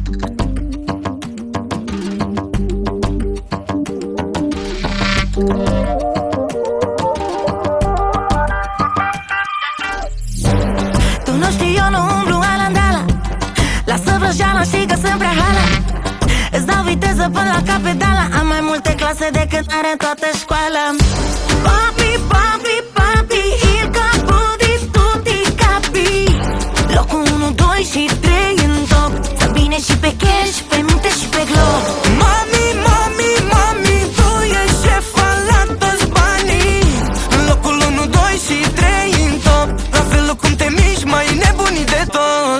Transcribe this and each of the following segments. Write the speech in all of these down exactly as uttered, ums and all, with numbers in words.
Tu nu știi, eu nu umblu ala-ndala. Lasă vrăjeala, știi că sunt prea hala. Îți dau viteză până la capedala. Am mai multe clase decât are în toată școala. Papi, papi, papi, il capo di tutti capi. Locul unu, doi și trei în top. Stă bine și pe cash, pe minte și pe glob. Mami, mami, mami, tu ești șefa la toți banii. În locul unu, doi și trei în top. La felul cum te miști, mai nebunit de tot.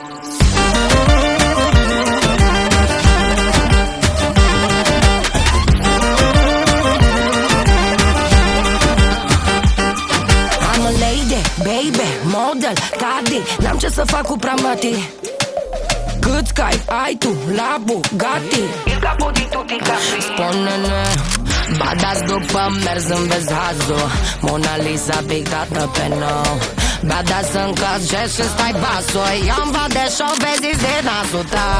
Baby, model, Cardi, n-am ce să fac cu pramati. Cât cai ai tu la Bugatti? Il capo di tutti capi. Spune-ne, badass după mers în vezi hazul. Mona Lisa pictată pe nou. Badass în caz și stai basul. Eu-mi văd de șovezi de nasul tău.